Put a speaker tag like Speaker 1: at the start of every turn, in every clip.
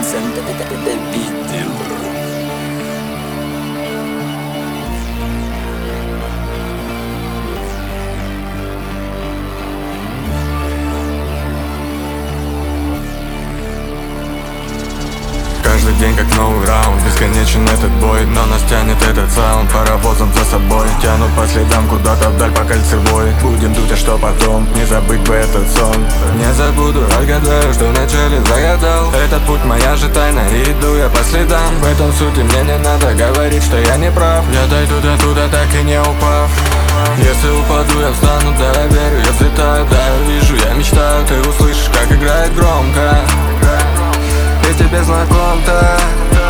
Speaker 1: центр это видео.
Speaker 2: Каждый день как новый раунд, бесконечен этот бой, но нас тянет этот саунд паровозом за собой. Тянут по следам куда-то вдаль по кольцевой. Будем дуть, а что потом? Не забыть бы этот сон. Не забуду, отгадаю, что вначале загадал. Этот путь моя же тайна, и иду я по следам. В этом суть, и мне не надо говорить, что я не прав. Я дойду до туда, так и не упав. Если упаду, я встану, да, я верю, я взлетаю, да, я вижу, я мечтаю. Ты услышишь, как играет громко. И тебе знаком так,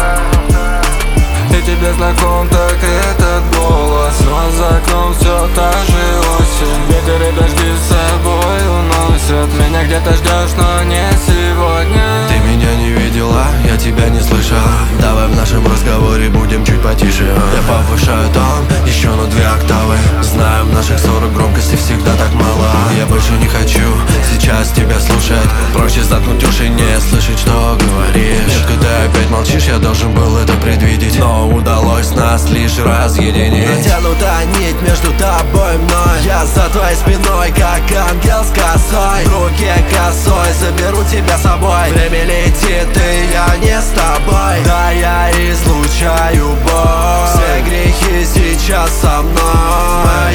Speaker 2: и тебе знаком так этот голос. Но за окном все та же осень. Ветер и дожди с собой уносят. Меня где-то ждешь, но не сегодня.
Speaker 3: Ты меня не видела, я тебя не слышал. Давай в нашем разговоре будем чуть потише. Я повышаю тон еще на 2 октавы. Знаю, в наших 40 громкости всегда так мало. Я больше не хочу сейчас тебя слушать. Проще заткнуть уши, не слышать, что говоришь. Детка, ты опять молчишь, я должен был это предвидеть. Но удалось нас лишь разъединить. Натянута нить между тобой и мной. Я за твоей спиной, как ангел с косой. В руке косой, заберу тебя с собой. Время летит, и я не с тобой. Да, я излучаю боль. Все грехи сейчас со мной.